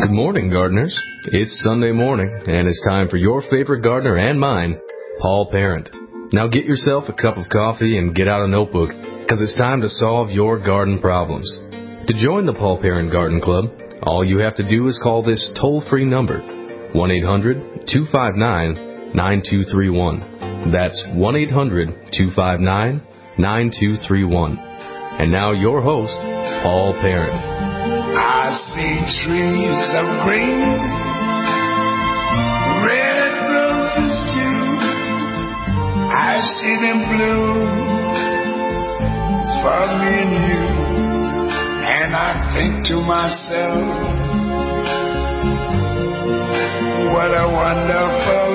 Good morning, gardeners. It's Sunday morning, and it's time for your favorite gardener and mine, Paul Parent. Now get yourself a cup of coffee and get out a notebook, because it's time to solve your garden problems. To join the Paul Parent Garden Club, all you have to do is call this toll-free number, 1-800-259-9231. That's 1-800-259-9231. And now your host, Paul Parent. I see trees of green, red roses too. I see them bloom for me and you. And I think to myself, what a wonderful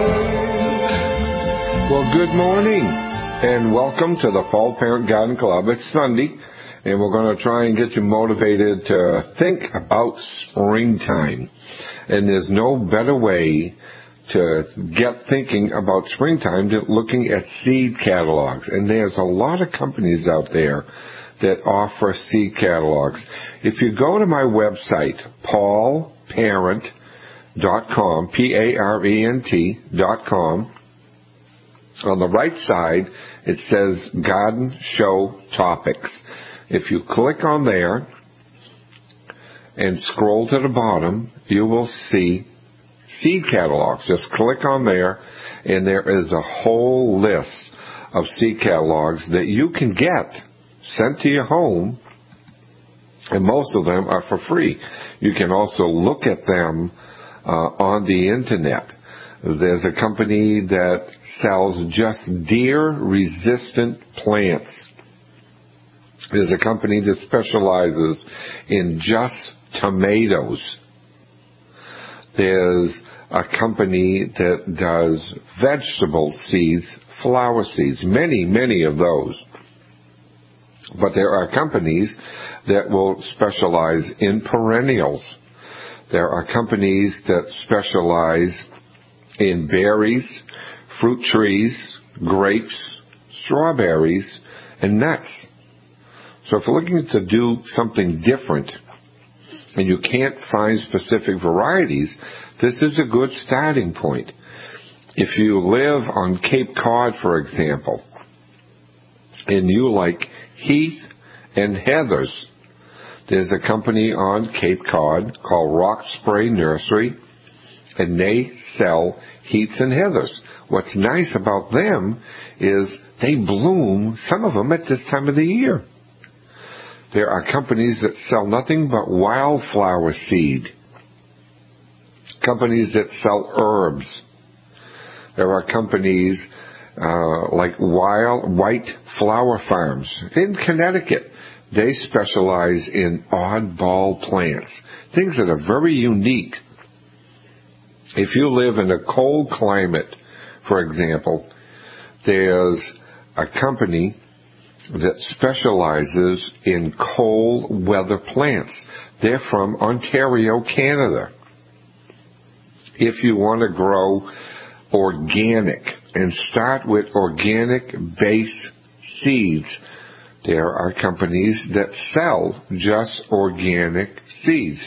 world. Well, good morning, and welcome to the Paul Parent Garden Club. It's Sunday, and we're going to try and get you motivated to think about springtime. And there's no better way to get thinking about springtime than looking at seed catalogs. And there's a lot of companies out there that offer seed catalogs. If you go to my website, paulparent.com, Parent.com, on the right side, it says Garden Show Topics. If you click on there and scroll to the bottom, you will see seed catalogs. Just click on there, and there is a whole list of seed catalogs that you can get sent to your home, and most of them are for free. You can also look at them on the internet. There's a company that sells just deer-resistant plants. There's a company that specializes in just tomatoes. There's a company that does vegetable seeds, flower seeds, many of those. But there are companies that will specialize in perennials. There are companies that specialize in berries, fruit trees, grapes, strawberries, and nuts. So if you're looking to do something different and you can't find specific varieties, this is a good starting point. If you live on Cape Cod, for example, and you like heath and heathers, there's a company on Cape Cod called Rock Spray Nursery, and they sell heaths and heathers. What's nice about them is they bloom, some of them, at this time of the year. There are companies that sell nothing but wildflower seed. Companies that sell herbs. There are companies like Wild White Flower Farms in Connecticut. They specialize in oddball plants, things that are very unique. If you live in a cold climate, for example, there's a company that specializes in cold weather plants. They're from Ontario, Canada. If you want to grow organic and start with organic base seeds, there are companies that sell just organic seeds.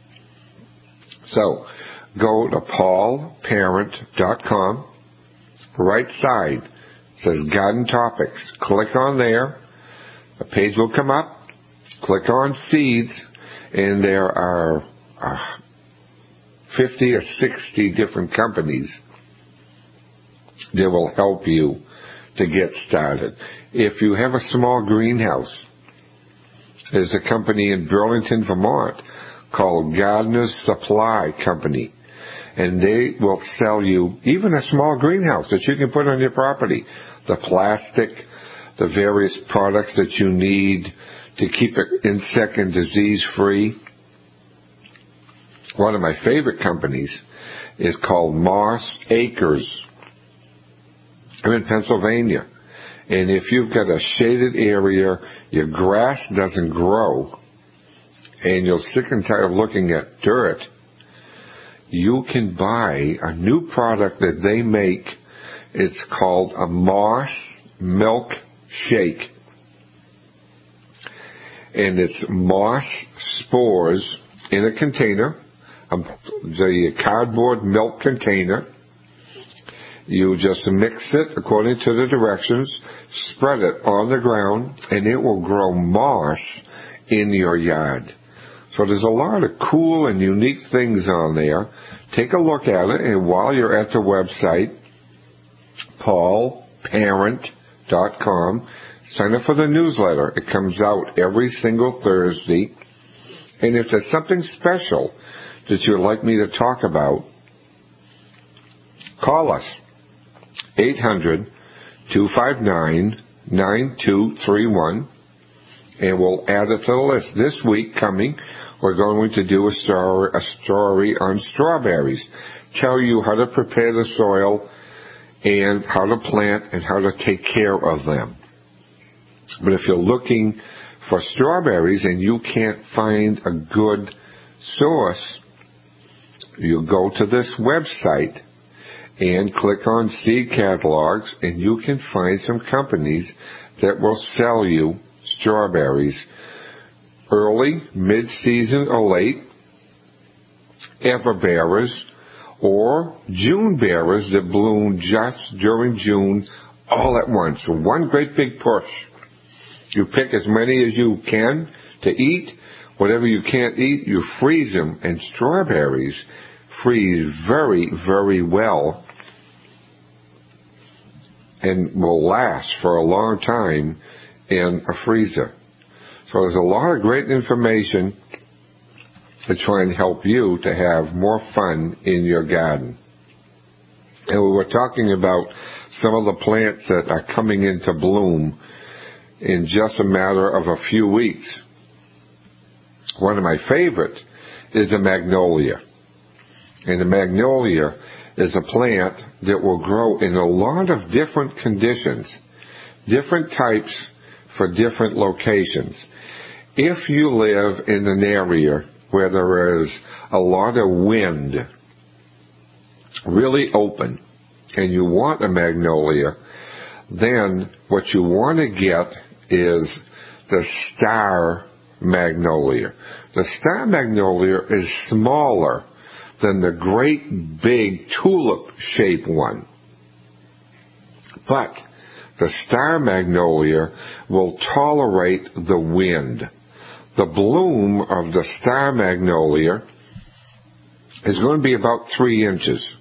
So, go to paulparent.com, right side says Garden Topics. Click on there. A page will come up. Click on Seeds, and there are 50 or 60 different companies that will help you to get started. If you have a small greenhouse, there's a company in Burlington, Vermont called Gardener's Supply Company. And they will sell you even a small greenhouse that you can put on your property. The plastic, the various products that you need to keep it insect and disease free. One of my favorite companies is called Moss Acres. I'm in Pennsylvania. And if you've got a shaded area, your grass doesn't grow, and you're sick and tired of looking at dirt, you can buy a new product that they make. It's called a Moss Milk Shake. And it's moss spores in a container, the cardboard milk container. You just mix it according to the directions, spread it on the ground, and it will grow moss in your yard. So there's a lot of cool and unique things on there. Take a look at it, and while you're at the website, paulparent.com, sign up for the newsletter. It comes out every single Thursday. And if there's something special that you'd like me to talk about, call us. 800-259-9231, and we'll add it to the list. This week coming, we're going to do a story on strawberries. Tell you how to prepare the soil and how to plant and how to take care of them. But if you're looking for strawberries and you can't find a good source, you go to this website and click on seed catalogs, and you can find some companies that will sell you strawberries early, mid-season, or late, everbearers, or June bearers that bloom just during June all at once. One great big push. You pick as many as you can to eat. Whatever you can't eat, you freeze them, and strawberries freeze very, very well and will last for a long time in a freezer. So there's a lot of great information to try and help you to have more fun in your garden. And we were talking about some of the plants that are coming into bloom in just a matter of a few weeks. One of my favorites is the magnolia. And the magnolia is a plant that will grow in a lot of different conditions, different types for different locations. If you live in an area where there is a lot of wind, really open, and you want a magnolia, then what you want to get is the star magnolia. The star magnolia is smaller than the great big tulip-shaped one. But the star magnolia will tolerate the wind. The bloom of the star magnolia is going to be about 3 inches.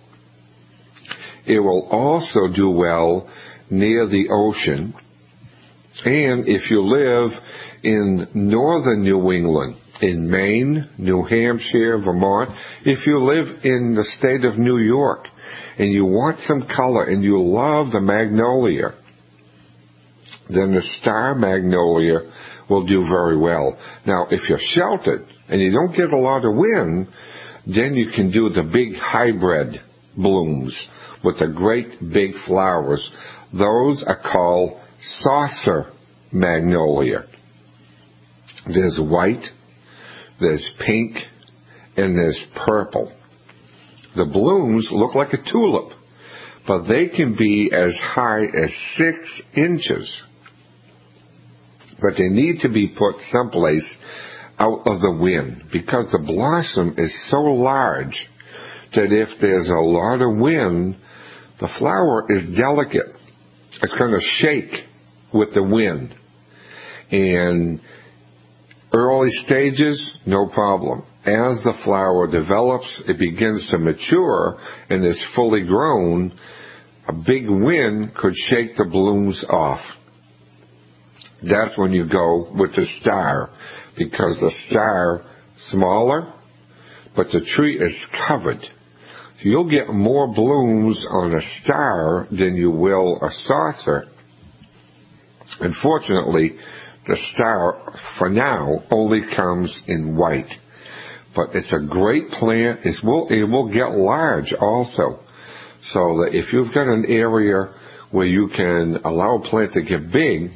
It will also do well near the ocean. And if you live in northern New England, in Maine, New Hampshire, Vermont, if you live in the state of New York and you want some color and you love the magnolia, then the star magnolia will do very well. Now, if you're sheltered and you don't get a lot of wind, then you can do the big hybrid blooms with the great big flowers. Those are called saucer magnolia. There's white, there's pink, and there's purple. The blooms look like a tulip, but they can be as high as 6 inches. But they need to be put someplace out of the wind because the blossom is so large that if there's a lot of wind, the flower is delicate. It's going to shake with the wind. And early stages, no problem. As the flower develops, it begins to mature and is fully grown, a big wind could shake the blooms off. That's when you go with the star, because the star smaller, but the tree is covered. So you'll get more blooms on a star than you will a saucer. Unfortunately, the star, for now, only comes in white. But it's a great plant. It will get large also. So that if you've got an area where you can allow a plant to get big,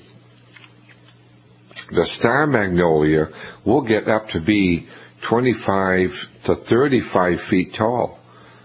the star magnolia will get up to be 25 to 35 feet tall.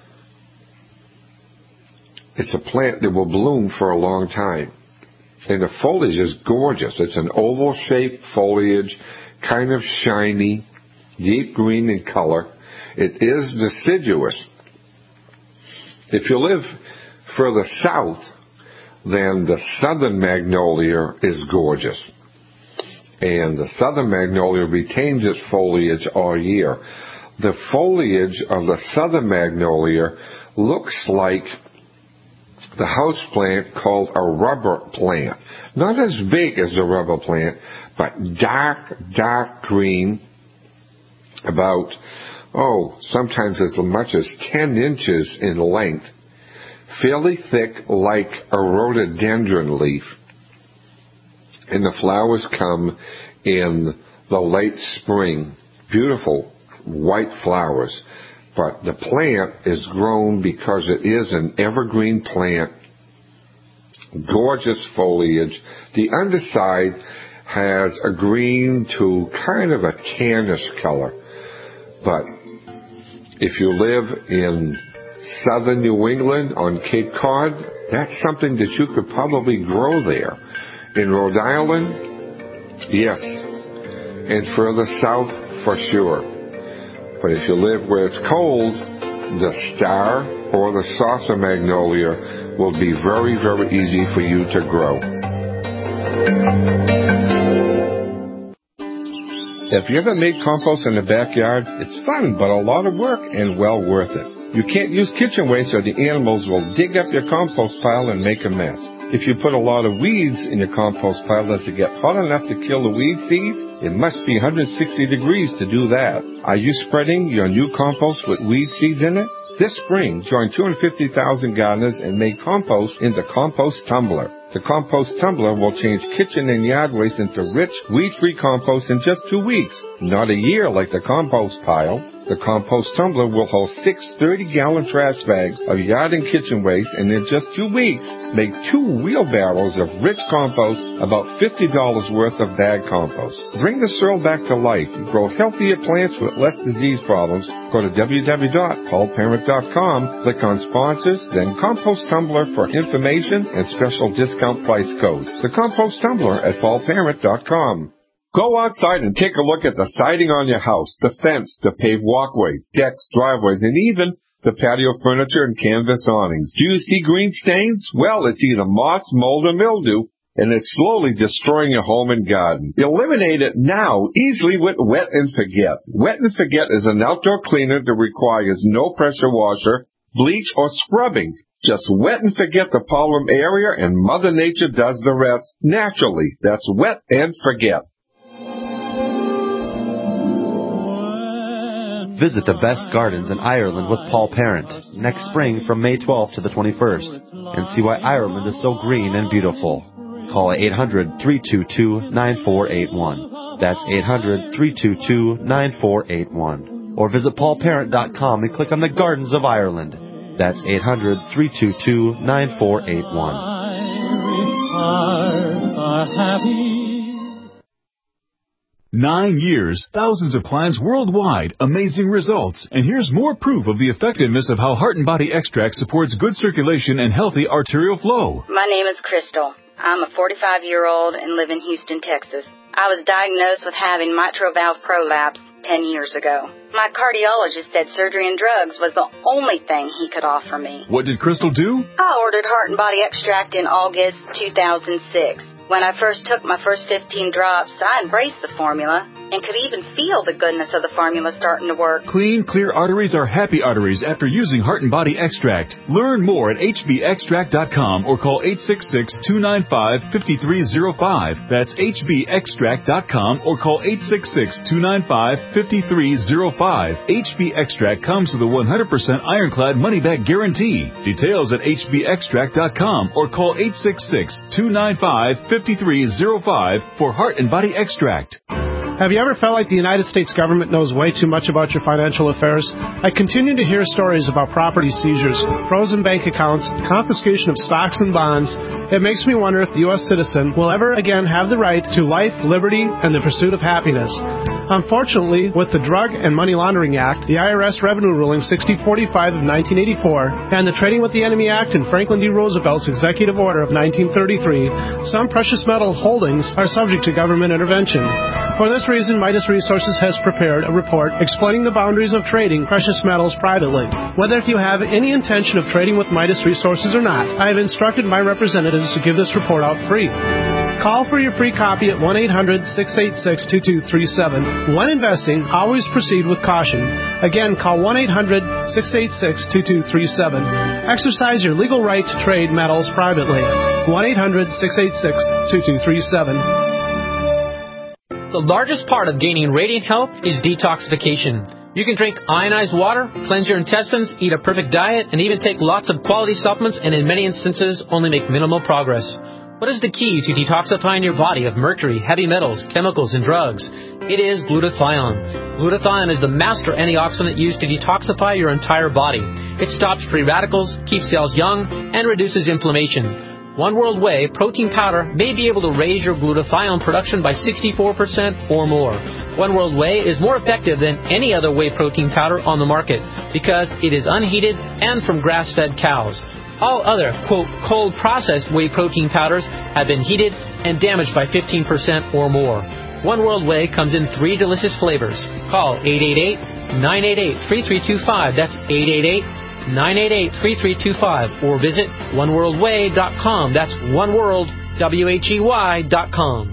It's a plant that will bloom for a long time. And the foliage is gorgeous. It's an oval-shaped foliage, kind of shiny, deep green in color. It is deciduous. If you live further south, then the southern magnolia is gorgeous. And the southern magnolia retains its foliage all year. The foliage of the southern magnolia looks like the house plant called a rubber plant. Not as big as a rubber plant, but dark green, about, sometimes as much as 10 inches in length, fairly thick like a rhododendron leaf. And the flowers come in the late spring. Beautiful white flowers. But the plant is grown because it is an evergreen plant. Gorgeous foliage. The underside has a green to kind of a tannish color. But if you live in southern New England on Cape Cod, that's something that you could probably grow there. In Rhode Island, yes. And further south, for sure. But if you live where it's cold, the star or the saucer magnolia will be very, very easy for you to grow. If you ever made compost in the backyard, it's fun, but a lot of work and well worth it. You can't use kitchen waste or the animals will dig up your compost pile and make a mess. If you put a lot of weeds in your compost pile, does it get hot enough to kill the weed seeds? It must be 160 degrees to do that. Are you spreading your new compost with weed seeds in it? This spring, join 250,000 gardeners and make compost in the Compost Tumbler. The Compost Tumbler will change kitchen and yard waste into rich, weed-free compost in just 2 weeks, not a year like the compost pile. The Compost Tumbler will hold 6 30-gallon trash bags of yard and kitchen waste, and in just 2 weeks, make 2 wheelbarrows of rich compost, about $50 worth of bag compost. Bring the soil back to life. Grow healthier plants with less disease problems. Go to www.paulparent.com, click on Sponsors, then Compost Tumbler for information and special discount price code. The Compost Tumbler at paulparent.com. Go outside and take a look at the siding on your house, the fence, the paved walkways, decks, driveways, and even the patio furniture and canvas awnings. Do you see green stains? Well, it's either moss, mold, or mildew, and it's slowly destroying your home and garden. Eliminate it now, easily with Wet and Forget. Wet and Forget is an outdoor cleaner that requires no pressure washer, bleach, or scrubbing. Just wet and forget the problem area, and Mother Nature does the rest naturally. That's Wet and Forget. Visit the best gardens in Ireland with Paul Parent next spring from May 12th to the 21st and see why Ireland is so green and beautiful. Call 800-322-9481. That's 800-322-9481. Or visit paulparent.com and click on the Gardens of Ireland. That's 800-322-9481. Hearts are happy. 9 years, thousands of clients worldwide, amazing results. And here's more proof of the effectiveness of how Heart and Body Extract supports good circulation and healthy arterial flow. My name is Crystal. I'm a 45-year-old and live in Houston, Texas. I was diagnosed with having mitral valve prolapse 10 years ago. My cardiologist said surgery and drugs was the only thing he could offer me. What did Crystal do? I ordered Heart and Body Extract in August 2006. When I first took my first 15 drops, I embraced the formula and could even feel the goodness of the formula starting to work. Clean, clear arteries are happy arteries after using Heart and Body Extract. Learn more at hbextract.com or call 866-295-5305. That's hbextract.com or call 866-295-5305. HB Extract comes with a 100% ironclad money-back guarantee. Details at hbextract.com or call 866-295-5305 for Heart and Body Extract. Have you ever felt like the United States government knows way too much about your financial affairs? I continue to hear stories about property seizures, frozen bank accounts, confiscation of stocks and bonds. It makes me wonder if the U.S. citizen will ever again have the right to life, liberty, and the pursuit of happiness. Unfortunately, with the Drug and Money Laundering Act, the IRS Revenue Ruling 6045 of 1984, and the Trading with the Enemy Act and Franklin D. Roosevelt's Executive Order of 1933, some precious metal holdings are subject to government intervention. For this reason, Midas Resources has prepared a report explaining the boundaries of trading precious metals privately. Whether if you have any intention of trading with Midas Resources or not, I have instructed my representatives to give this report out free. Call for your free copy at 1-800-686-2237. When investing, always proceed with caution. Again, call 1-800-686-2237. Exercise your legal right to trade metals privately. 1-800-686-2237. The largest part of gaining radiant health is detoxification. You can drink ionized water, cleanse your intestines, eat a perfect diet, and even take lots of quality supplements and in many instances only make minimal progress. What is the key to detoxifying your body of mercury, heavy metals, chemicals, and drugs? It is glutathione. Glutathione is the master antioxidant used to detoxify your entire body. It stops free radicals, keeps cells young, and reduces inflammation. One World Whey protein powder may be able to raise your glutathione production by 64% or more. One World Whey is more effective than any other whey protein powder on the market because it is unheated and from grass-fed cows. All other, quote, cold-processed whey protein powders have been heated and damaged by 15% or more. One World Whey comes in 3 delicious flavors. Call 888-988-3325. That's 888-988-3325. Or visit oneworldwhey.com. That's oneworld, WHEY.com.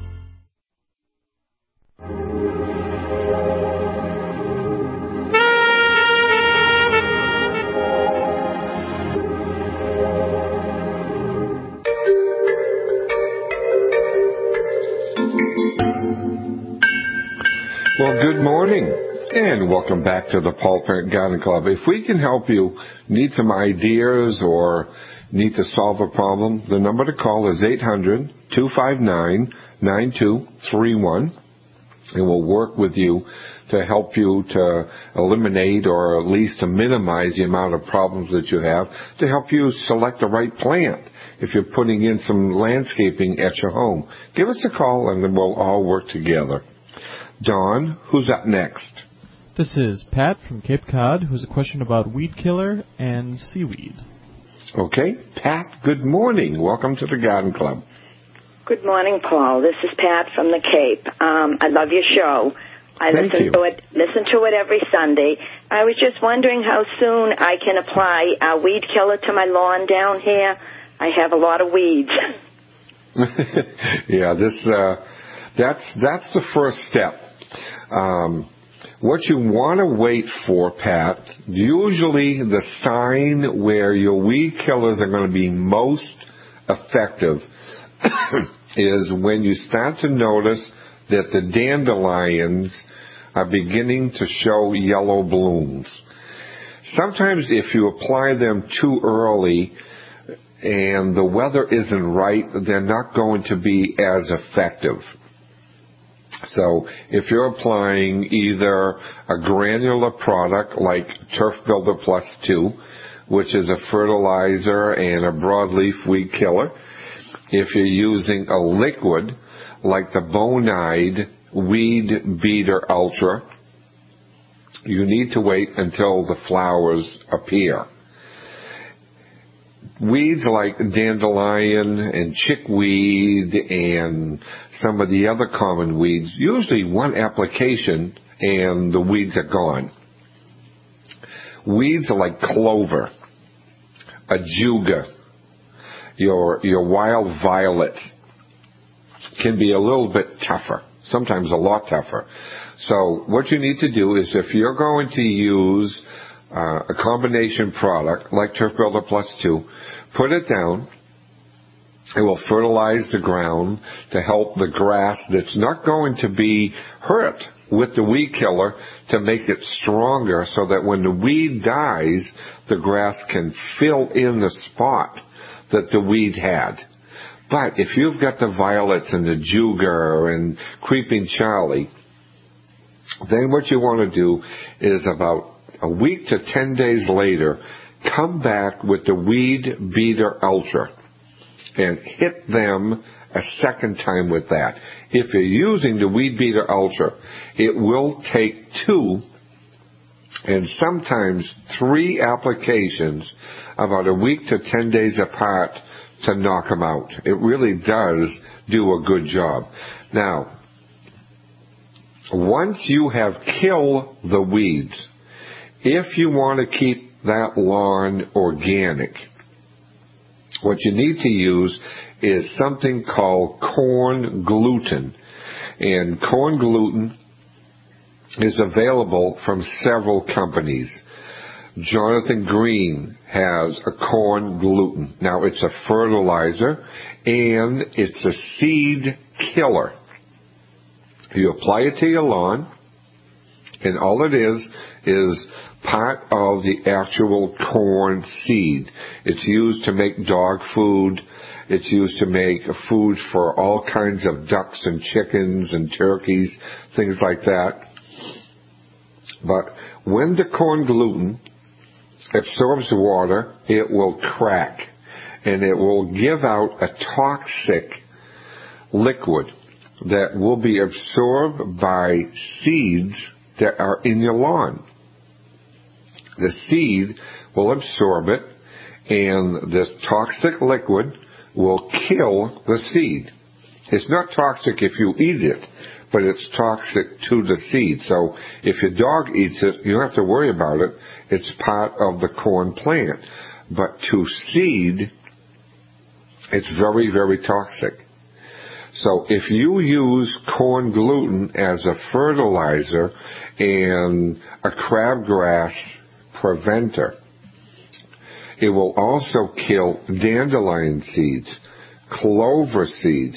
Well, good morning, and welcome back to the Paul Parent Garden Club. If we can help you, need some ideas, or need to solve a problem, the number to call is 800-259-9231, and we'll work with you to help you to eliminate or at least to minimize the amount of problems that you have, to help you select the right plant if you're putting in some landscaping at your home. Give us a call, and then we'll all work together. Don, who's up next? This is Pat from Cape Cod, who has a question about weed killer and seaweed. Okay. Pat, good morning. Welcome to the Garden Club. Good morning, Paul. This is Pat from the Cape. I love your show. I listen to it every Sunday. I was just wondering how soon I can apply a weed killer to my lawn down here. I have a lot of weeds. Yeah, that's the first step. What you want to wait for, Pat, usually the sign where your weed killers are going to be most effective is when you start to notice that the dandelions are beginning to show yellow blooms. Sometimes if you apply them too early and the weather isn't right, they're not going to be as effective. So if you're applying either a granular product like Turf Builder Plus 2, which is a fertilizer and a broadleaf weed killer, if you're using a liquid like the Bonide Weed Beater Ultra, you need to wait until the flowers appear. Weeds like dandelion and chickweed and some of the other common weeds, usually one application and the weeds are gone. Weeds like clover, ajuga, your wild violet can be a little bit tougher, sometimes a lot tougher. So what you need to do is if you're going to use a combination product like Turf Builder Plus 2, put it down. It will fertilize the ground to help the grass that's not going to be hurt with the weed killer to make it stronger so that when the weed dies, the grass can fill in the spot that the weed had. But if you've got the violets and the juga and creeping Charlie, then what you want to do is about a week to 10 days later, come back with the Weed Beater Ultra and hit them a second time with that. If you're using the Weed Beater Ultra, it will take 2 and sometimes 3 applications about a week to 10 days apart to knock them out. It really does do a good job. Now, once you have killed the weeds, if you want to keep that lawn organic, what you need to use is something called corn gluten. And corn gluten is available from several companies. Jonathan Green has a corn gluten. Now, it's a fertilizer and it's a seed killer. You apply it to your lawn, and all it is part of the actual corn seed. It's used to make dog food. It's used to make food for all kinds of ducks and chickens and turkeys, things like that. But when the corn gluten absorbs water, it will crack, and it will give out a toxic liquid that will be absorbed by seeds that are in your lawn. The seed will absorb it, and this toxic liquid will kill the seed. It's not toxic if you eat it, but it's toxic to the seed. So if your dog eats it, you don't have to worry about it. It's part of the corn plant. But to seed, it's very, very toxic. So if you use corn gluten as a fertilizer and a crabgrass preventer, it will also kill dandelion seeds, clover seeds,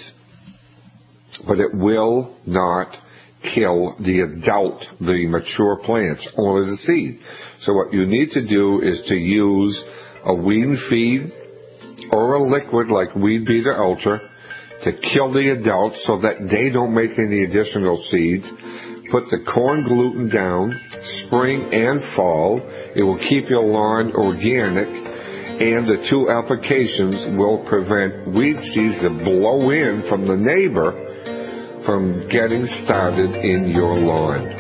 but it will not kill the adult, the mature plants, only the seed. So what you need to do is to use a weed feed or a liquid like Weed Beater Ultra to kill the adults so that they don't make any additional seeds. Put the corn gluten down, spring and fall. It will keep your lawn organic, and the two applications will prevent weed seeds that blow in from the neighbor from getting started in your lawn.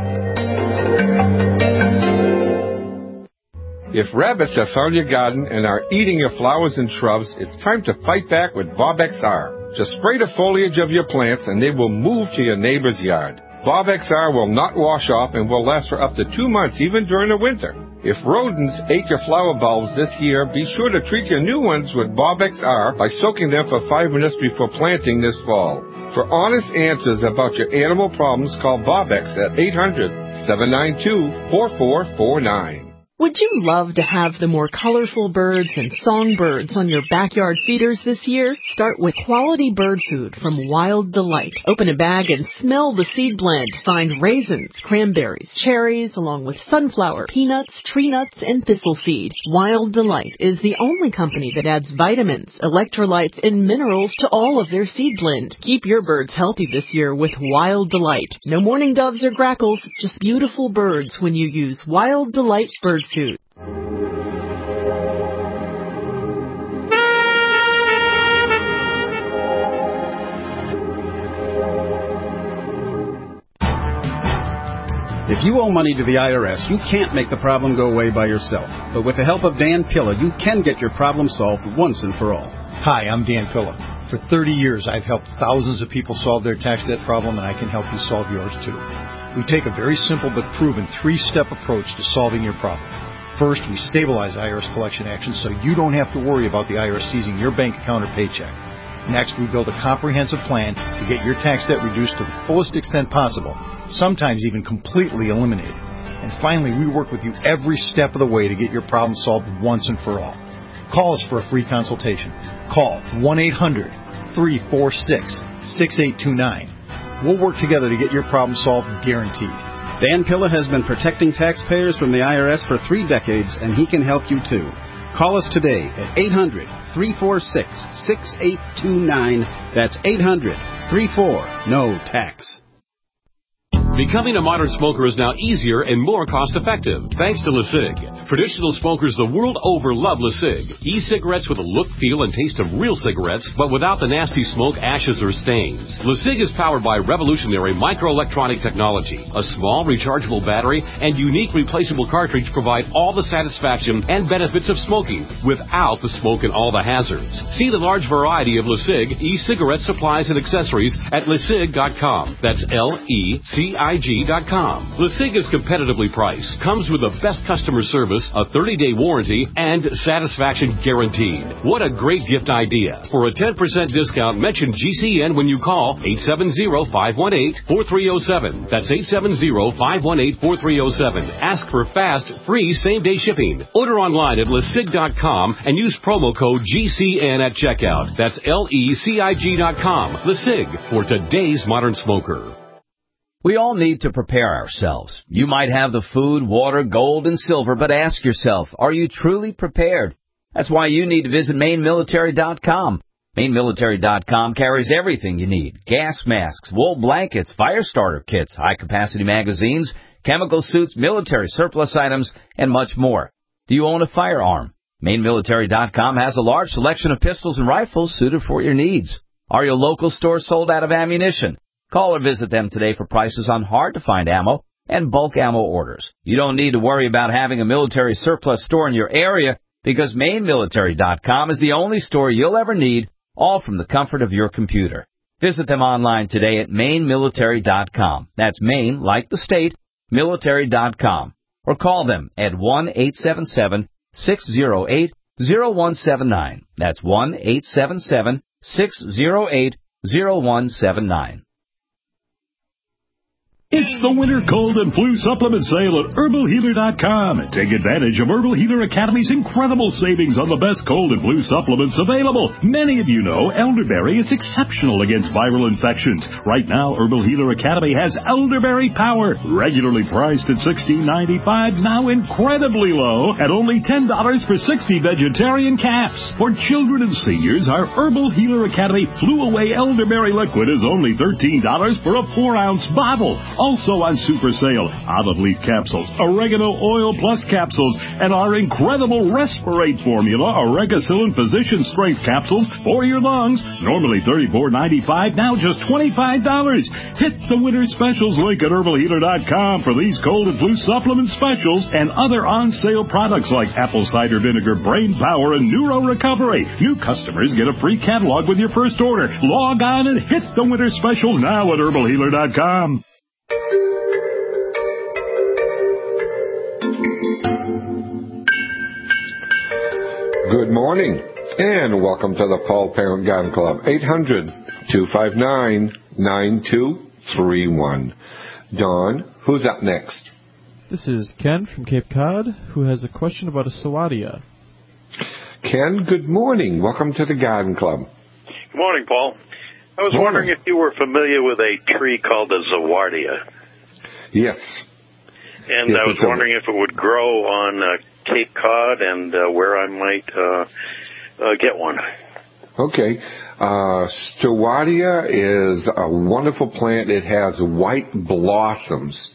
If rabbits have found your garden and are eating your flowers and shrubs, it's time to fight back with Bob XR. Just spray the foliage of your plants and they will move to your neighbor's yard. Bob XR will not wash off and will last for up to 2 months, even during the winter. If rodents ate your flower bulbs this year, be sure to treat your new ones with Bob XR by soaking them for 5 minutes before planting this fall. For honest answers about your animal problems, call Bob X at 800-792-4449. Would you love to have the more colorful birds and songbirds on your backyard feeders this year? Start with quality bird food from Wild Delight. Open a bag and smell the seed blend. Find raisins, cranberries, cherries, along with sunflower, peanuts, tree nuts, and thistle seed. Wild Delight is the only company that adds vitamins, electrolytes, and minerals to all of their seed blend. Keep your birds healthy this year with Wild Delight. No mourning doves or grackles, just beautiful birds when you use Wild Delight bird food. If you owe money to the IRS, you can't make the problem go away by yourself. But with the help of Dan Pilla, you can get your problem solved once and for all. Hi, I'm Dan Pilla. For 30 years, I've helped thousands of people solve their tax debt problem, and I can help you solve yours too. We take a very simple but proven 3-step approach to solving your problem. First, we stabilize IRS collection actions so you don't have to worry about the IRS seizing your bank account or paycheck. Next, we build a comprehensive plan to get your tax debt reduced to the fullest extent possible, sometimes even completely eliminated. And finally, we work with you every step of the way to get your problem solved once and for all. Call us for a free consultation. Call 1-800-346-6829. We'll work together to get your problem solved, guaranteed. Dan Pilla has been protecting taxpayers from the IRS for 3 decades, and he can help you too. Call us today at 800-346-6829. That's 800-34-NO-TAX. Becoming a modern smoker is now easier and more cost-effective, thanks to LeSig. Traditional smokers the world over love LeSig. E-cigarettes with a look, feel, and taste of real cigarettes, but without the nasty smoke, ashes, or stains. LeSig is powered by revolutionary microelectronic technology. A small, rechargeable battery and unique replaceable cartridge provide all the satisfaction and benefits of smoking, without the smoke and all the hazards. See the large variety of LeSig e-cigarette supplies and accessories at LeSig.com. That's LECIG.com. LECIG.com. LeSig is competitively priced, comes with the best customer service, a 30-day warranty, and satisfaction guaranteed. What a great gift idea. For a 10% discount, mention GCN when you call 870-518-4307. That's 870-518-4307. Ask for fast, free, same-day shipping. Order online at LeSig.com and use promo code GCN at checkout. That's LECIG.com. LeSig, for today's modern smoker. We all need to prepare ourselves. You might have the food, water, gold, and silver, but ask yourself, are you truly prepared? That's why you need to visit MaineMilitary.com. MaineMilitary.com carries everything you need. Gas masks, wool blankets, fire starter kits, high-capacity magazines, chemical suits, military surplus items, and much more. Do you own a firearm? MaineMilitary.com has a large selection of pistols and rifles suited for your needs. Are your local stores sold out of ammunition? Call or visit them today for prices on hard-to-find ammo and bulk ammo orders. You don't need to worry about having a military surplus store in your area because MaineMilitary.com is the only store you'll ever need, all from the comfort of your computer. Visit them online today at MaineMilitary.com. That's Maine, like the state, military.com. Or call them at 1-877-608-0179. That's 1-877-608-0179. It's the winter cold and flu supplement sale at HerbalHealer.com. Take advantage of Herbal Healer Academy's incredible savings on the best cold and flu supplements available. Many of you know elderberry is exceptional against viral infections. Right now, Herbal Healer Academy has Elderberry Power, regularly priced at $16.95, now incredibly low at only $10 for 60 vegetarian caps. For children and seniors, our Herbal Healer Academy Flu Away Elderberry Liquid is only $13 for a 4-ounce bottle. Also on super sale, olive leaf capsules, oregano oil plus capsules, and our incredible Respirate formula, Oregacillin Physician Strength capsules for your lungs. Normally $34.95, now just $25. Hit the winter specials link at HerbalHealer.com for these cold and flu supplement specials and other on-sale products like apple cider vinegar, brain power, and neuro recovery. New customers get a free catalog with your first order. Log on and hit the winter special now at HerbalHealer.com. Good morning, and welcome to the Paul Parent Garden Club, 800-259-9231. Dawn, who's up next? This is Ken from Cape Cod, who has a question about a Sawadia. Ken, good morning. Welcome to the Garden Club. Good morning, Paul. I was wondering if you were familiar with a tree called a Zawardia. Yes. And yes, I was wondering if it would grow on Cape Cod and where I might get one. Okay. Zawardia is a wonderful plant. It has white blossoms.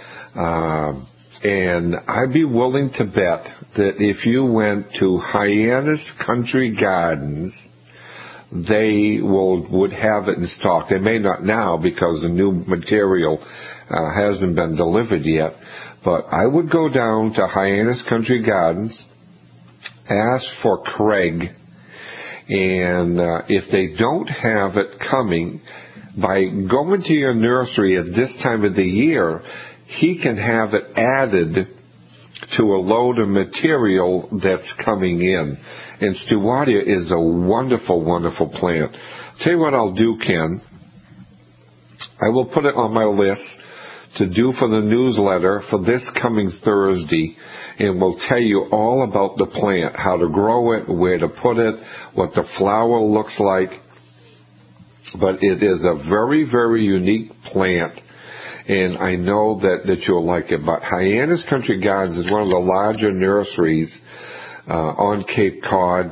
And I'd be willing to bet that if you went to Hyannis Country Gardens, they would have it in stock. They may not now because the new material hasn't been delivered yet. But I would go down to Hyannis Country Gardens, ask for Craig, and if they don't have it coming, by going to your nursery at this time of the year, he can have it added to a load of material that's coming in. And Zawardia is a wonderful, wonderful plant. Tell you what I'll do, Ken. I will put it on my list to do for the newsletter for this coming Thursday, and we'll tell you all about the plant, how to grow it, where to put it, what the flower looks like. But it is a very, very unique plant, and I know that you'll like it. But Hyannis Country Gardens is one of the larger nurseries on Cape Cod.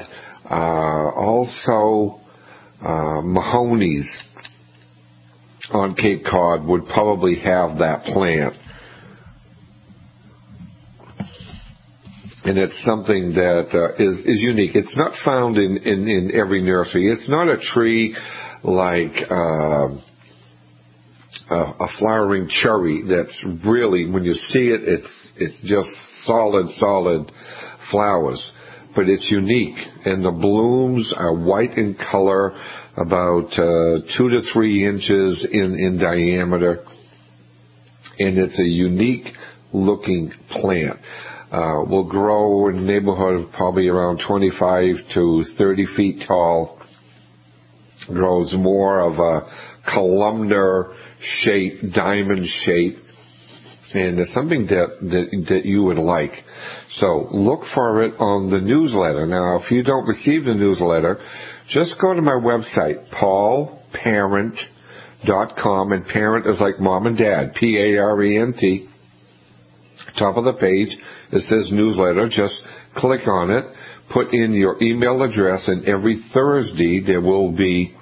Also, Mahoney's on Cape Cod would probably have that plant. And it's something that is unique. It's not found in every nursery. It's not a tree like a flowering cherry that's really, when you see it, it's just solid flowers. But it's unique. And the blooms are white in color, about 2 to 3 inches in diameter. and it's a unique looking plant. Will grow in the neighborhood of probably around 25 to 30 feet tall. Grows more of a columnar shape, diamond shape, and it's something that you would like. So look for it on the newsletter. Now, if you don't receive the newsletter, just go to my website, paulparent.com, and parent is like mom and dad, P-A-R-E-N-T. Top of the page, it says newsletter. Just click on it, put in your email address, and every Thursday there will be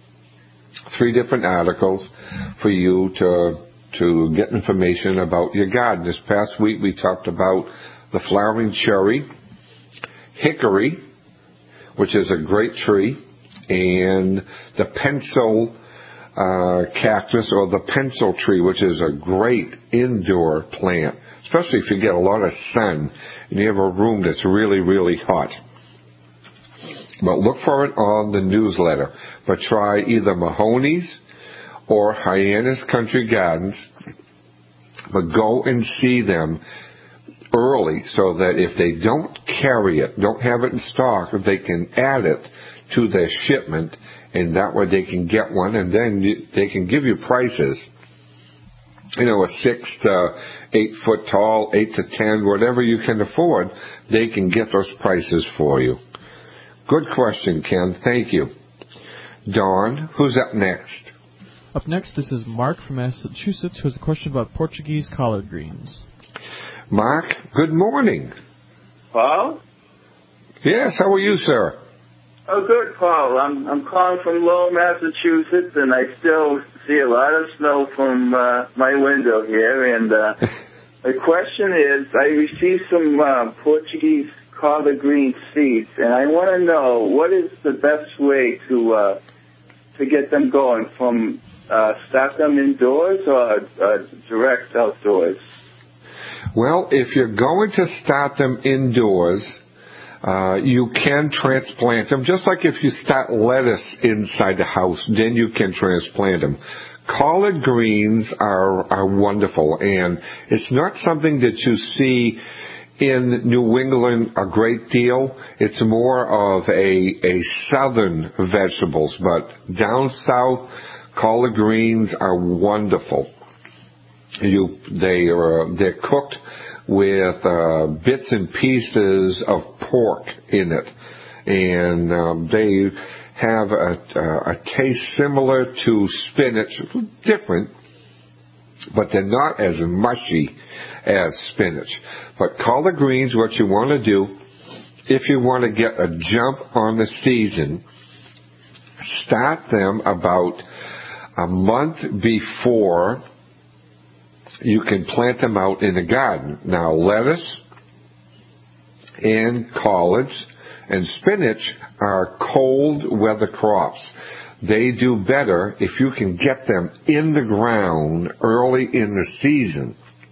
3 different articles for you to get information about your garden. This past week we talked about the flowering cherry, hickory, which is a great tree, and the pencil cactus, or the pencil tree, which is a great indoor plant, especially if you get a lot of sun and you have a room that's really, really hot. But look for it on the newsletter. But try either Mahoney's or Hyannis Country Gardens, but go and see them early so that if they don't carry it, don't have it in stock, they can add it to their shipment, and that way they can get one, and then they can give you prices. A 6 to 8 foot tall, 8 to 10, whatever you can afford, they can get those prices for you. Good question, Ken. Thank you. Dawn, who's up next? Up next, this is Mark from Massachusetts, who has a question about Portuguese collard greens. Mark, good morning. Paul? Yes, how are you, sir? Oh, good, Paul. I'm calling from Lowell, Massachusetts, and I still see a lot of snow from my window here. And the question is, I received some Portuguese collard green seeds, and I want to know what is the best way to get them going, from start them indoors or direct outdoors? Well, if you're going to start them indoors, you can transplant them, just like if you start lettuce inside the house, then you can transplant them. Collard greens are wonderful, and it's not something that you see in New England a great deal. It's more of a southern vegetables, but down south, collard greens are wonderful. They're cooked with bits and pieces of pork in it, and they have a taste similar to spinach, different, but they're not as mushy as spinach. But collard greens, what you want to do, if you want to get a jump on the season, start them about a month before you can plant them out in the garden. Now, lettuce and collards and spinach are cold weather crops. They do better if you can get them in the ground early in the season.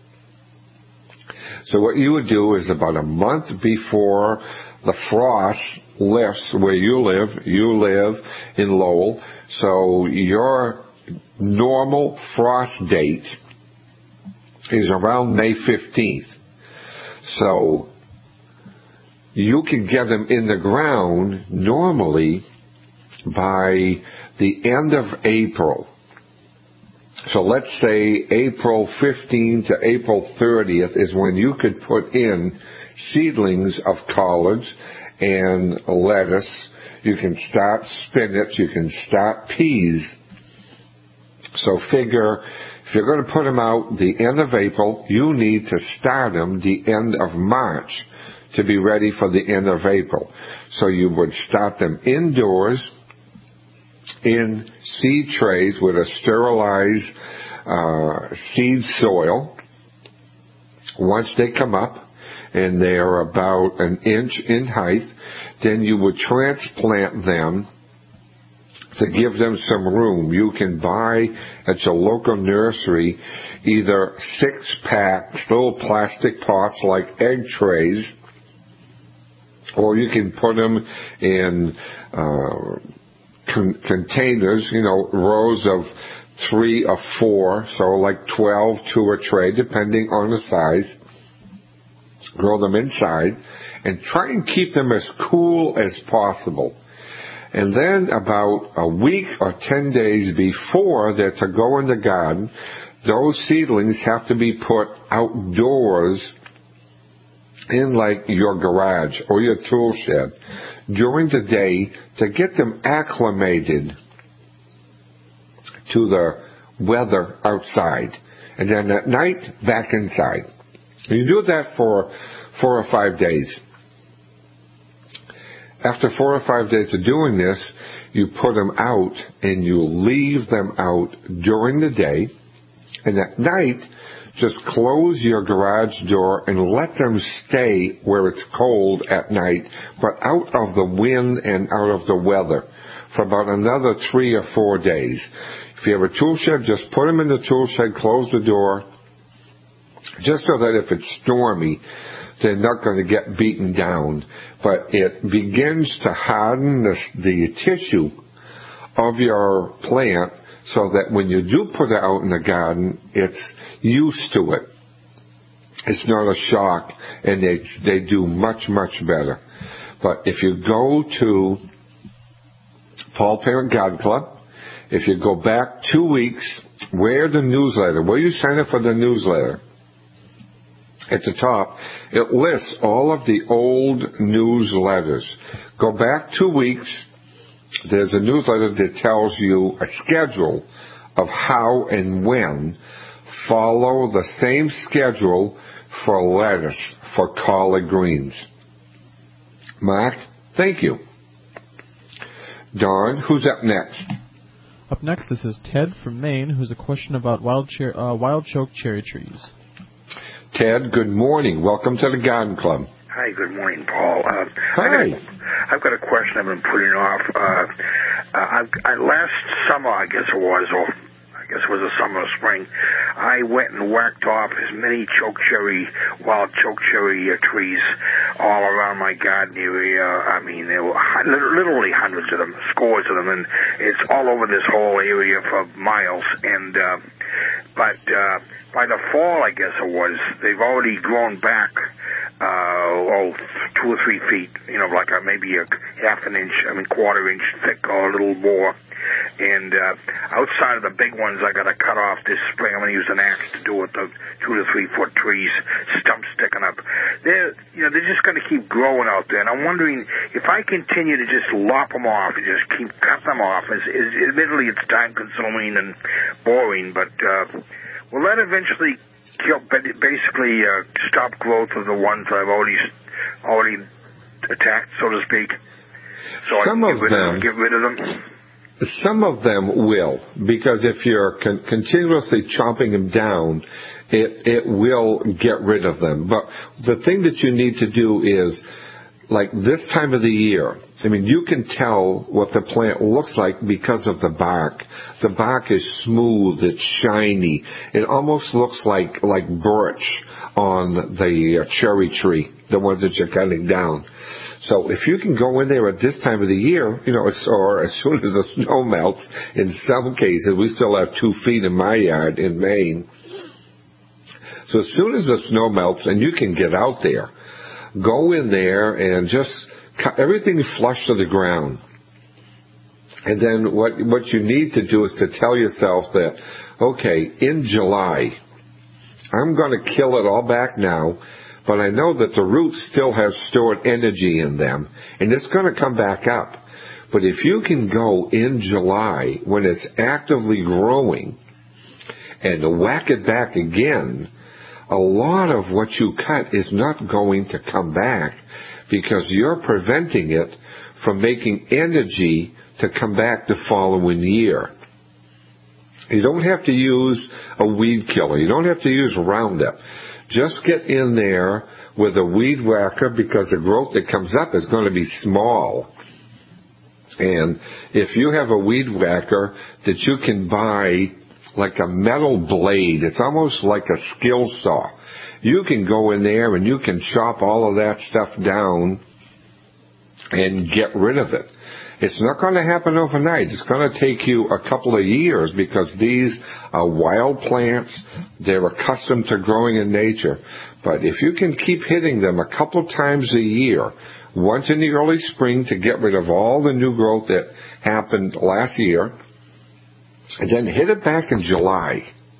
So what you would do is about a month before the frost lifts where you live in Lowell, so your normal frost date is around May 15th. So you can get them in the ground normally by the end of April. So let's say April 15th to April 30th is when you could put in seedlings of collards and lettuce. You can start spinach, you can start peas. So figure, if you're going to put them out the end of April, you need to start them the end of March to be ready for the end of April. So you would start them indoors in seed trays with a sterilized seed soil. Once they come up and they are about an inch in height, then you would transplant them to give them some room. You can buy at your local nursery either 6-pack little plastic pots like egg trays, or you can put them in containers, rows of 3 or 4, so like 12 to a tray, depending on the size. Grow them inside and try and keep them as cool as possible. And then about a week or 10 days before they're to go in the garden, those seedlings have to be put outdoors in like your garage or your tool shed during the day to get them acclimated to the weather outside. And then at night, back inside. And you do that for 4 or 5 days. After 4 or 5 days of doing this, you put them out and you leave them out during the day. And at night, just close your garage door and let them stay where it's cold at night, but out of the wind and out of the weather for about another 3 or 4 days. If you have a tool shed, just put them in the tool shed, close the door, just so that if it's stormy, they're not going to get beaten down. But it begins to harden the tissue of your plant so that when you do put it out in the garden, it's used to it. It's not a shock, and they do much, much better. But if you go to Paul Parent Garden Club, if you go back 2 weeks, where the newsletter, where you sign up for the newsletter, at the top, it lists all of the old newsletters. Go back 2 weeks, there's a newsletter that tells you a schedule of how and when. Follow the same schedule for lettuce, for collard greens. Mark, thank you. Don, who's up next? Up next, this is Ted from Maine, who's a question about wild choke cherry trees. Ted, good morning. Welcome to the Garden Club. Hi, good morning, Paul. Hi. I've got a question I've been putting off. Last summer, I guess it was the summer or spring, I went and whacked off as many wild choke cherry trees all around my garden area. I mean, there were literally hundreds of them, scores of them, and it's all over this whole area for miles. And but by the fall, I guess it was, they've already grown back 2 or 3 feet, like maybe a half an inch, quarter inch thick or a little more. And outside of the big ones I got to cut off this spring. I'm going to use an axe to do it, the 2 to 3 foot trees, stumps sticking up. They're just going to keep growing out there. And I'm wondering if I continue to just lop them off and just keep cut them off. Admittedly, it's time consuming and boring, but will that eventually basically stop growth of the ones I've already attacked, so to speak? So Some I of them get rid of them. Some of them will, because if you're continuously chopping them down, it will get rid of them. But the thing that you need to do is, like this time of the year, you can tell what the plant looks like because of the bark. The bark is smooth, it's shiny. It almost looks like birch on the cherry tree, the ones that you're cutting down. So if you can go in there at this time of the year, or as soon as the snow melts, in some cases, we still have 2 feet in my yard in Maine. So as soon as the snow melts and you can get out there, go in there and just cut everything flush to the ground. And then what you need to do is to tell yourself that, okay, in July, I'm going to kill it all back now, but I know that the roots still have stored energy in them, and it's going to come back up. But if you can go in July, when it's actively growing, and whack it back again, a lot of what you cut is not going to come back because you're preventing it from making energy to come back the following year. You don't have to use a weed killer. You don't have to use Roundup. Just get in there with a weed whacker because the growth that comes up is going to be small. And if you have a weed whacker that you can buy like a metal blade, it's almost like a skill saw. You can go in there and you can chop all of that stuff down and get rid of it. It's not going to happen overnight. It's going to take you a couple of years because these are wild plants. They're accustomed to growing in nature. But if you can keep hitting them a couple times a year, once in the early spring to get rid of all the new growth that happened last year, and then hit it back in July,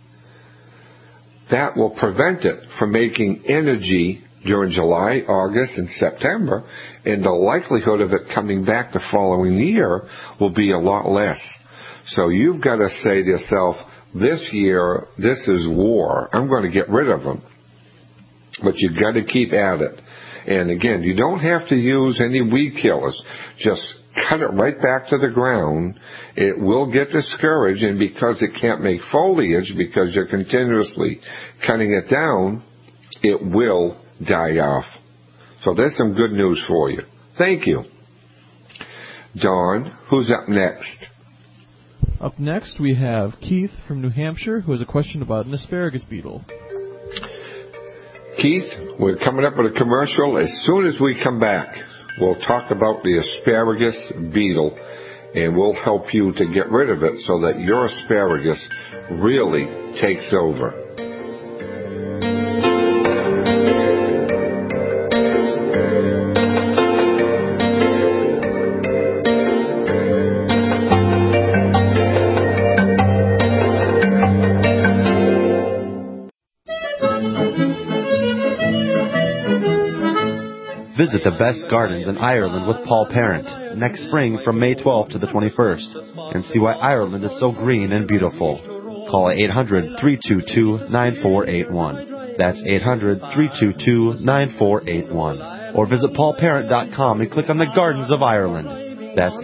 that will prevent it from making energy during July, August, and September, and the likelihood of it coming back the following year will be a lot less. So you've got to say to yourself, this year, this is war. I'm going to get rid of them. But you've got to keep at it. And again, you don't have to use any weed killers. Just cut it right back to the ground. It will get discouraged, and because it can't make foliage, because you're continuously cutting it down, it will die off. So there's some good news for you. Thank you. Dawn, who's up next? Up next we have Keith from New Hampshire, who has a question about an asparagus beetle. Keith, we're coming up with a commercial. As soon as we come back, we'll talk about the asparagus beetle, and we'll help you to get rid of it so that your asparagus really takes over. Visit the best gardens in Ireland with Paul Parent next spring from May 12th to the 21st and see why Ireland is so green and beautiful. Call 800-322-9481. That's 800-322-9481. Or visit paulparent.com and click on the Gardens of Ireland. That's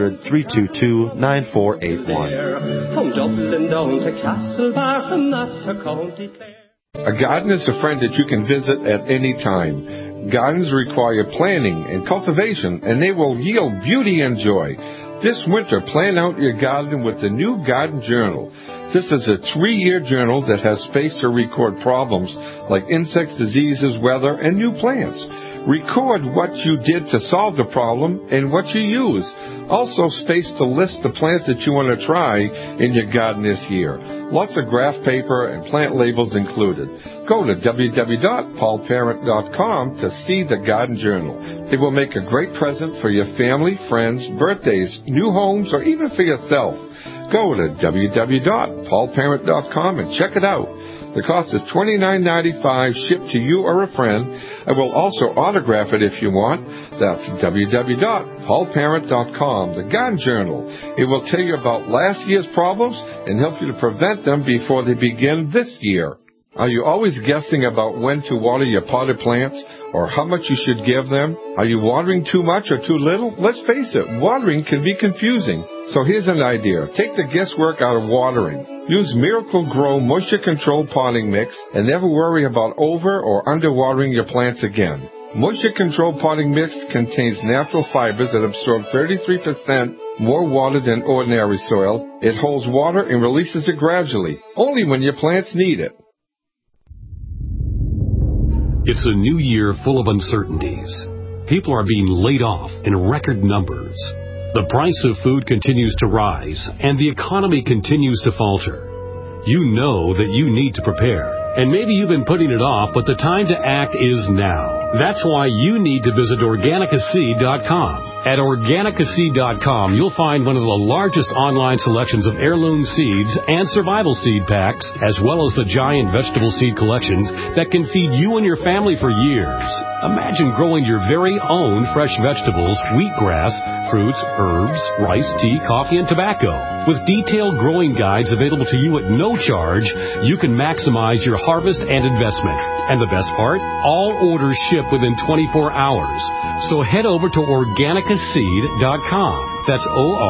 800-322-9481. From Dublin down to Castlebar and not to County Clare. A garden is a friend that you can visit at any time. Gardens require planning and cultivation, and they will yield beauty and joy. This winter, plan out your garden with the new Garden Journal. This is a 3-year journal that has space to record problems like insects, diseases, weather, and new plants. Record what you did to solve the problem and what you use. Also space to list the plants that you want to try in your garden this year. Lots of graph paper and plant labels included. Go to www.paulparent.com to see the Garden Journal. It will make a great present for your family, friends, birthdays, new homes, or even for yourself. Go to www.paulparent.com and check it out. The cost is $29.95 shipped to you or a friend. I will also autograph it if you want. That's www.paulparent.com, the Garden Journal. It will tell you about last year's problems and help you to prevent them before they begin this year. Are you always guessing about when to water your potted plants or how much you should give them? Are you watering too much or too little? Let's face it, watering can be confusing. So here's an idea. Take the guesswork out of watering. Use Miracle Grow Moisture Control Potting Mix and never worry about over or underwatering your plants again. Moisture Control Potting Mix contains natural fibers that absorb 33% more water than ordinary soil. It holds water and releases it gradually, only when your plants need it. It's a new year full of uncertainties. People are being laid off in record numbers. The price of food continues to rise, and the economy continues to falter. You know that you need to prepare, and maybe you've been putting it off, but the time to act is now. That's why you need to visit Organicaseed.com. At Organicaseed.com, you'll find one of the largest online selections of heirloom seeds and survival seed packs, as well as the giant vegetable seed collections that can feed you and your family for years. Imagine growing your very own fresh vegetables, wheatgrass, fruits, herbs, rice, tea, coffee, and tobacco. With detailed growing guides available to you at no charge, you can maximize your harvest and investment. And the best part? All orders ship within 24 hours. So head over to Organicaseed.com. That's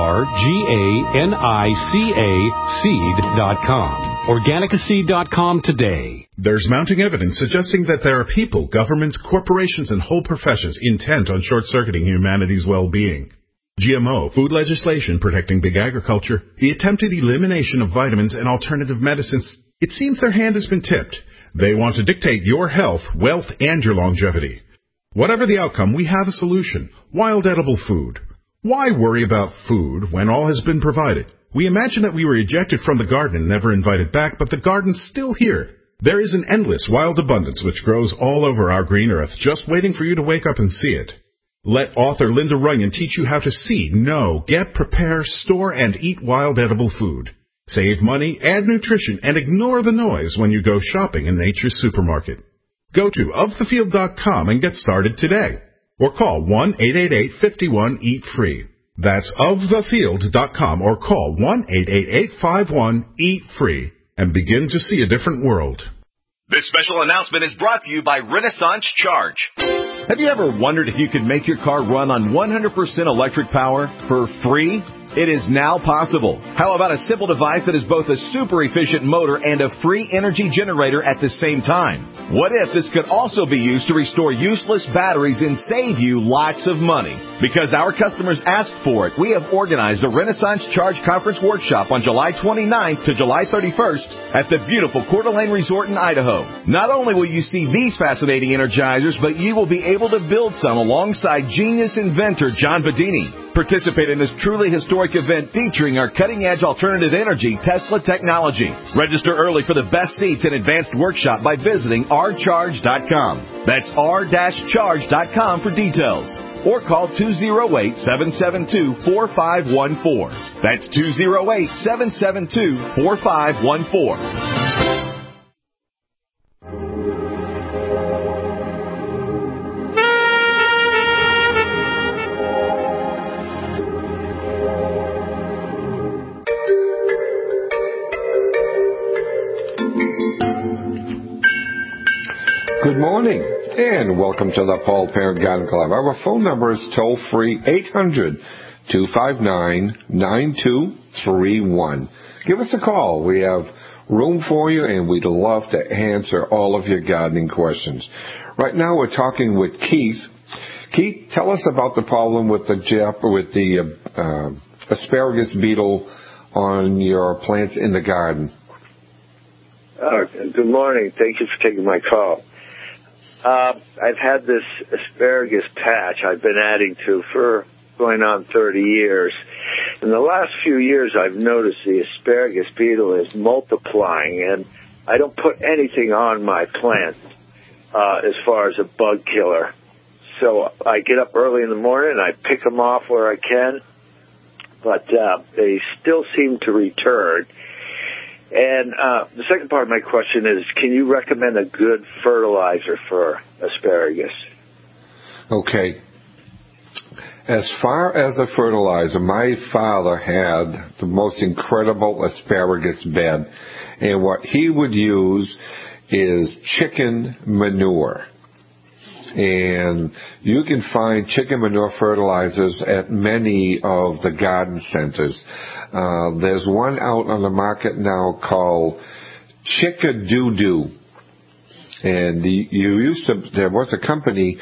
Organicaca seed.com. Organicaseed.com today. There's mounting evidence suggesting that there are people, governments, corporations, and whole professions intent on short-circuiting humanity's well-being. GMO, food legislation protecting big agriculture, the attempted elimination of vitamins and alternative medicines. It seems their hand has been tipped. They want to dictate your health, wealth, and your longevity. Whatever the outcome, we have a solution. Wild edible food. Why worry about food when all has been provided? We imagine that we were ejected from the garden and never invited back, but the garden's still here. There is an endless wild abundance which grows all over our green earth, just waiting for you to wake up and see it. Let author Linda Runyon teach you how to see, know, get, prepare, store, and eat wild edible food. Save money, add nutrition, and ignore the noise when you go shopping in Nature's Supermarket. Go to ofthefield.com and get started today. Or call 1-888-51-EAT-FREE. That's ofthefield.com or call 1-888-51-EAT-FREE and begin to see a different world. This special announcement is brought to you by Renaissance Charge. Have you ever wondered if you could make your car run on 100% electric power for free? It is now possible. How about a simple device that is both a super efficient motor and a free energy generator at the same time? What if this could also be used to restore useless batteries and save you lots of money? Because our customers asked for it, we have organized a Renaissance Charge Conference Workshop on July 29th to July 31st at the beautiful Coeur d'Alene Resort in Idaho. Not only will you see these fascinating energizers, but you will be able to build some alongside genius inventor John Bedini. Participate in this truly historic event featuring our cutting-edge alternative energy Tesla technology. Register early for the best seats and advanced workshop by visiting rcharge.com. That's r-charge.com for details. Or call 208-772-4514. That's 208-772-4514. Good morning, and welcome to the Paul Parent Garden Club. Our phone number is toll-free 800-259-9231. Give us a call. We have room for you, and we'd love to answer all of your gardening questions. Right now, we're talking with Keith. Keith, tell us about the problem with the asparagus beetle on your plants in the garden. Good morning. Thank you for taking my call. I've had this asparagus patch I've been adding to for going on 30 years. In the last few years, I've noticed the asparagus beetle is multiplying, and I don't put anything on my plant as far as a bug killer. So I get up early in the morning, and I pick them off where I can, but they still seem to return. And the second part of my question is, can you recommend a good fertilizer for asparagus? Okay. As far as a fertilizer, my father had the most incredible asparagus bed. And what he would use is chicken manure. And you can find chicken manure fertilizers at many of the garden centers. There's one out on the market now called Chick-a-Doo-Doo. And there was a company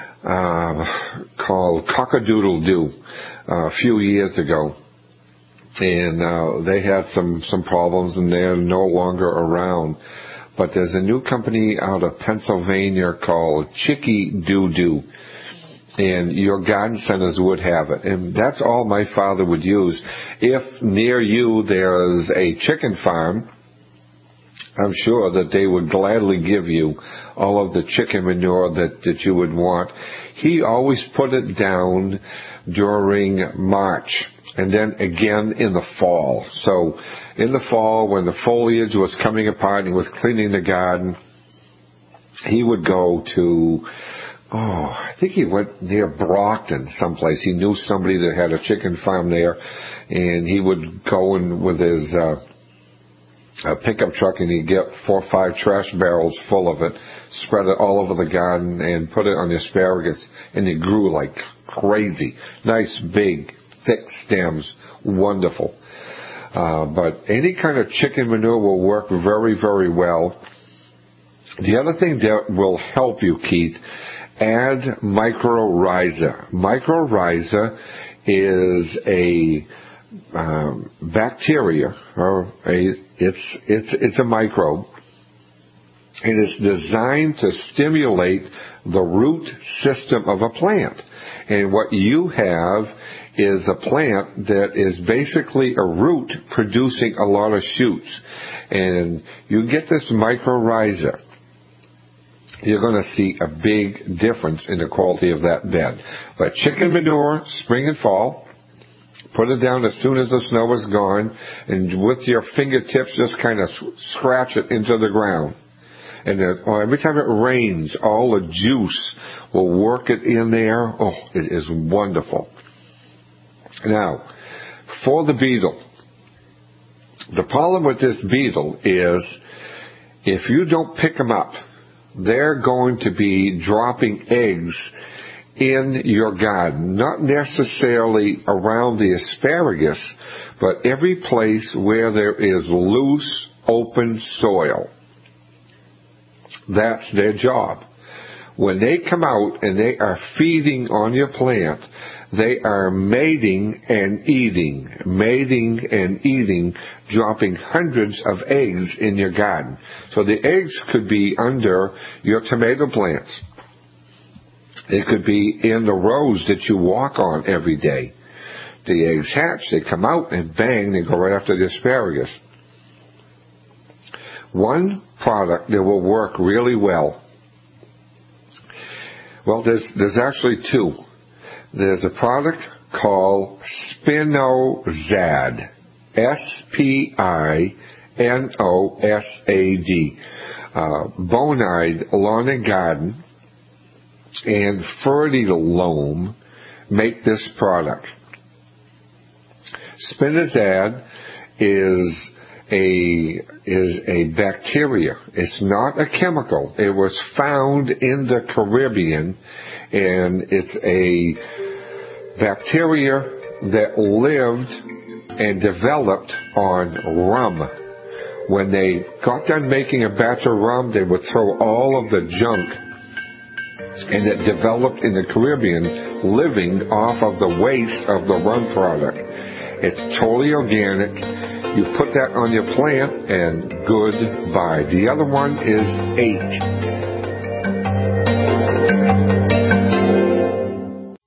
called Cock-a-Doodle-Doo a few years ago. And they had some problems, and they're no longer around. But there's a new company out of Pennsylvania called Chicky-Doo-Doo, and your garden centers would have it. And that's all my father would use. If near you there's a chicken farm, I'm sure that they would gladly give you all of the chicken manure that you would want. He always put it down during March, and then again in the fall. So in the fall, when the foliage was coming apart and he was cleaning the garden, he would go to, I think he went near Brockton someplace. He knew somebody that had a chicken farm there, and he would go in with his pickup truck, and he'd get 4 or 5 trash barrels full of it, spread it all over the garden, and put it on the asparagus, and it grew like crazy. Nice, big, thick stems, wonderful. But any kind of chicken manure will work very, very well. The other thing that will help you, Keith, add mycorrhiza. Mycorrhiza is a bacteria, or it's a microbe, It is designed to stimulate the root system of a plant. And what you have is a plant that is basically a root producing a lot of shoots. And you get this mycorrhiza, you're going to see a big difference in the quality of that bed. But chicken manure, spring and fall, put it down as soon as the snow is gone, and with your fingertips just kind of scratch it into the ground. And every time it rains, all the juice will work it in there. Oh, it is wonderful. Now, for the beetle, the problem with this beetle is if you don't pick them up, they're going to be dropping eggs in your garden, not necessarily around the asparagus, but every place where there is loose, open soil. That's their job. When they come out and they are feeding on your plant, they are mating and eating, dropping hundreds of eggs in your garden. So the eggs could be under your tomato plants. It could be in the rows that you walk on every day. The eggs hatch, they come out, and bang, they go right after the asparagus. One product that will work really well, well, there's actually two. There's a product called Spinosad, Spinosad, Bonide Lawn and Garden and Fertilome make this product. Spinosad is a bacteria. It's not a chemical. It was found in the Caribbean, and it's a bacteria that lived and developed on rum. When they got done making a batch of rum, they would throw all of the junk, and it developed in the Caribbean, living off of the waste of the rum product. It's totally organic. You put that on your plant, and goodbye. The other one is 8.